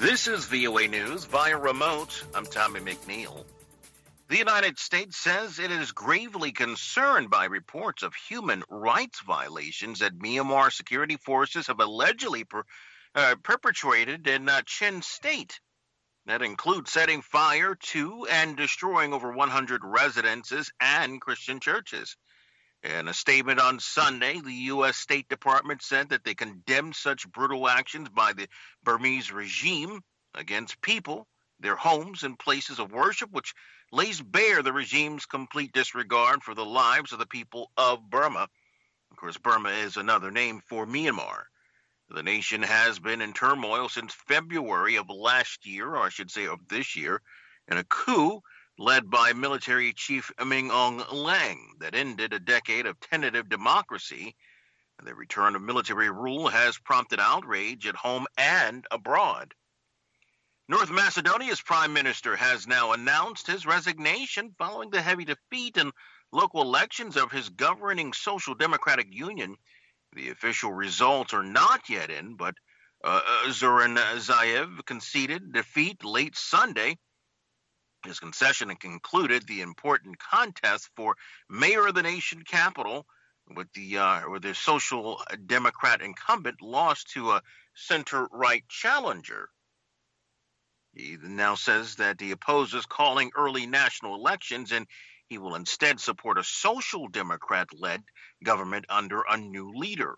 This is VOA News via remote. I'm Tommy McNeil. The United States says it is gravely concerned by reports of human rights violations that Myanmar security forces have allegedly perpetrated in Chin State. That includes setting fire to and destroying over 100 residences and Christian churches. In a statement on Sunday, the U.S. State Department said that they condemned such brutal actions by the Burmese regime against people, their homes, and places of worship, which lays bare the regime's complete disregard for the lives of the people of Burma. Of course, Burma is another name for Myanmar. The nation has been in turmoil since February of last year, or I should say of this year, in a coup led by military chief Min Aung Hlaing that ended a decade of tentative democracy. The return of military rule has prompted outrage at home and abroad. North Macedonia's prime minister has now announced his resignation following the heavy defeat in local elections of his governing Social Democratic Union. The official results are not yet in, but Zoran Zaev conceded defeat late Sunday. His concession concluded the important contest for mayor of the nation capital, with the Social Democrat incumbent lost to a center-right challenger. He now says that he opposes calling early national elections, and he will instead support a Social Democrat-led government under a new leader.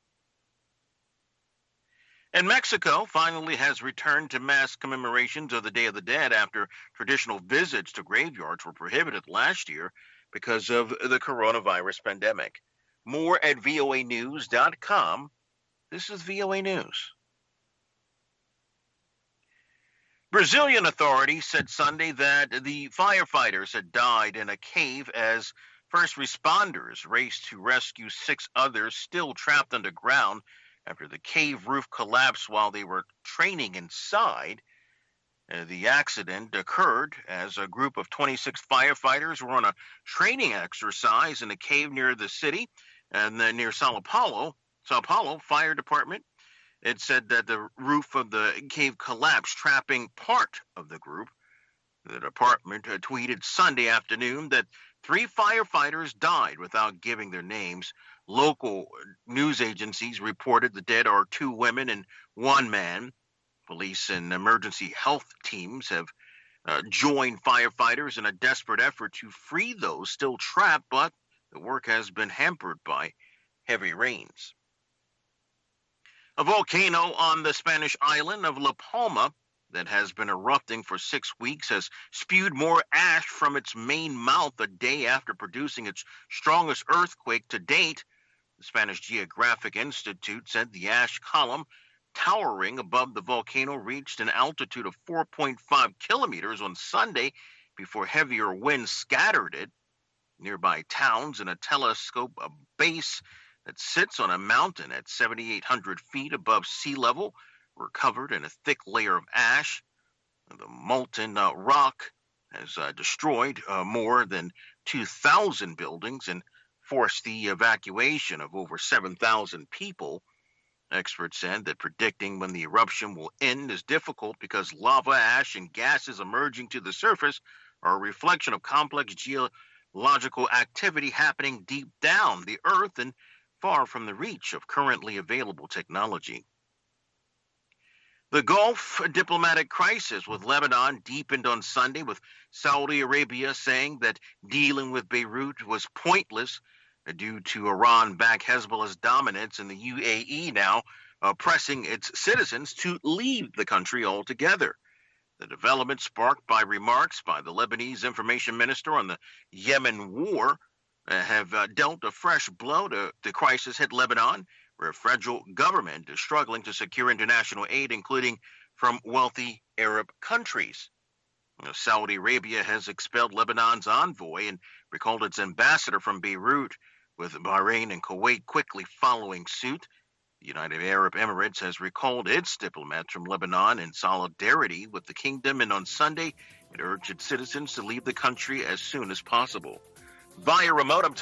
And Mexico finally has returned to mass commemorations of the Day of the Dead after traditional visits to graveyards were prohibited last year because of the coronavirus pandemic. More at voanews.com. This is VOA News. Brazilian authorities said Sunday that the firefighters had died in a cave as first responders raced to rescue 6 others still trapped underground after the cave roof collapsed while they were training inside. The accident occurred as a group of 26 firefighters were on a training exercise in a cave near the city and then near Sao Paulo Fire Department. It said that the roof of the cave collapsed, trapping part of the group. The department tweeted Sunday afternoon that 3 firefighters died without giving their names. Local news agencies reported the dead are 2 women and 1 man. Police and emergency health teams have joined firefighters in a desperate effort to free those still trapped, but the work has been hampered by heavy rains. A volcano on the Spanish island of La Palma that has been erupting for 6 weeks has spewed more ash from its main mouth a day after producing its strongest earthquake to date. The Spanish Geographic Institute said the ash column towering above the volcano reached an altitude of 4.5 kilometers on Sunday before heavier winds scattered it. Nearby towns in a telescope base that sits on a mountain at 7,800 feet above sea level were covered in a thick layer of ash. The molten rock has destroyed more than 2,000 buildings and forced the evacuation of over 7,000 people. Experts said that predicting when the eruption will end is difficult because lava, ash, and gases emerging to the surface are a reflection of complex geological activity happening deep down the earth and far from the reach of currently available technology. The Gulf diplomatic crisis with Lebanon deepened on Sunday, with Saudi Arabia saying that dealing with Beirut was pointless due to Iran-backed Hezbollah's dominance, and the UAE now pressing its citizens to leave the country altogether. The development sparked by remarks by the Lebanese information minister on the Yemen war have dealt a fresh blow to the crisis hit Lebanon, where a federal government is struggling to secure international aid, including from wealthy Arab countries. Saudi Arabia has expelled Lebanon's envoy and recalled its ambassador from Beirut, with Bahrain and Kuwait quickly following suit. The United Arab Emirates has recalled its diplomats from Lebanon in solidarity with the kingdom, and on Sunday, it urged its citizens to leave the country as soon as possible. Via remote, I'm